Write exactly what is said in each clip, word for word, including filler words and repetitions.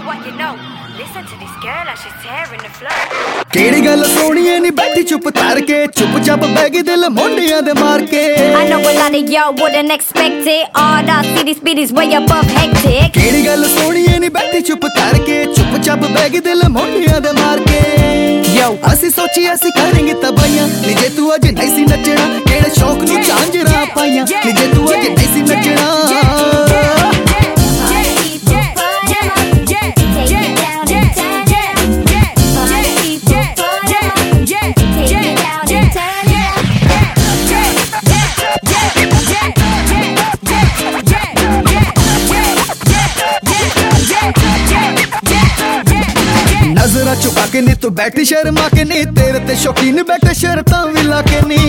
what you know. Listen to this girl, how she's tearing the floor. केड़ी गल सोनिए नी बैठी चुप तार के चुपचाप बैगी दिल मोंडियां दे मार के I know a lot of y'all wouldn't expect it. All the cities speed is way above hectic. केड़ी गल सोनिए नी बैठी चुप तार के चुपचाप बैगी दिल मोंडियां दे मार के यो असी सोची असी करेंगे तबाइयां निजे तू अज नहीं सी नचना केड़े शौक नू झांजरा पाइयां निजे तू अज नहीं सी नचना नजरा चुका के नी तू बैठी शर्मा के नी तेरे ते शौकीन बैठे शर्तां विला के नी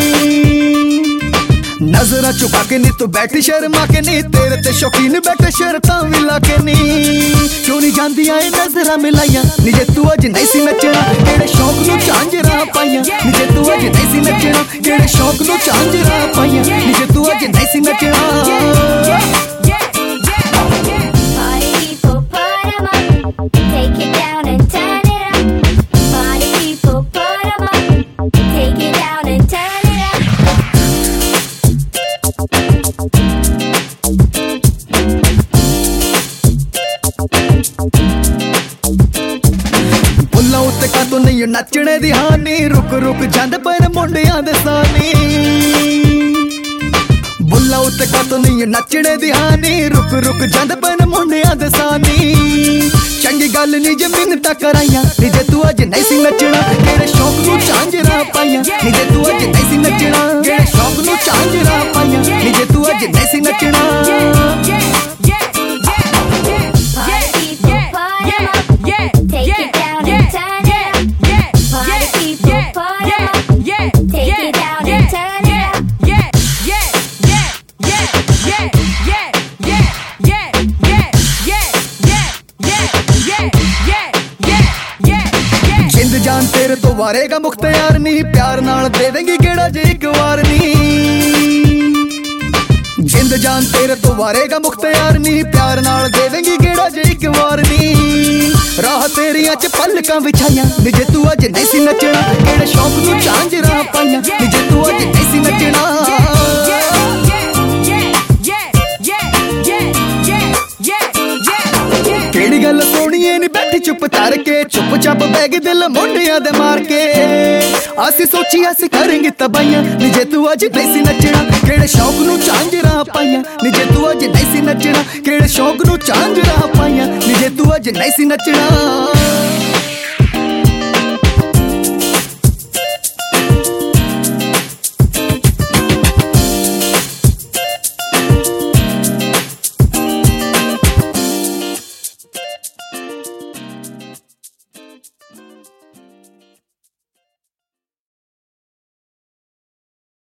नजरा चुका के नी तू बैठी शर्मा के नी तेरे ते शौकीन बैठे शर्तां विला के नी क्यों नहीं जांदियां ए नजरा मिलाइयां निजे तू अज नहीं सी नचना केड़े शौक नू झांजरा पाइयां निजे तू अज नहीं सी नचना केड़े शौक नू झांजरा पाइयां निजे तू अज नहीं सी नचना Take it down and turn it up. Party people, put 'em up. Take it down and turn it up. बुल्ला उत्ते का तो नहीं नचने दी हानी रुक रुक जांद पर मुंडियां दे सानी बुल्ला उत्ते का तो नहीं नचने दी हानी रुक रुक जांद पर मुंडियां दे सानी चंगी गल नी जे मिन्नतां कराइयां निजे तू अज नहीं सी नचना केड़े शौक नू झांजरा पाइयां निजे तू अज नहीं सी नचना केड़े शौक नू झांजरा पाइयां निजे तू अज नहीं सी नचना जिंद जान तेरे तो वारेगा मुख्तियार नी प्यार नाल दे देंगी केड़ा जे एक वार नी जिंद जान तेरे तो वारेगा मुख्तियार नी प्यार नाल दे देंगी केड़ा जे एक वार नी राह तेरियां च पलकां विछाइयां निजे तू अज नहीं सी नचना केड़े शौक नू झांजरा पाइयां निजे तू अज नहीं सी नचना केड़ी गल सोनिए नी बैठी चुप तार के चुपचाप बैग दिल मोंडियां दे मार के असी सोची असी करेंगे तबाइयां निजे तू अज नहीं सी नचना केड़े शौक नू झांजरा पाइयां निजे तू अज नहीं सी नचना केड़े शौक नू झांजरा पाइयां निजे तू अज नहीं सी नचना।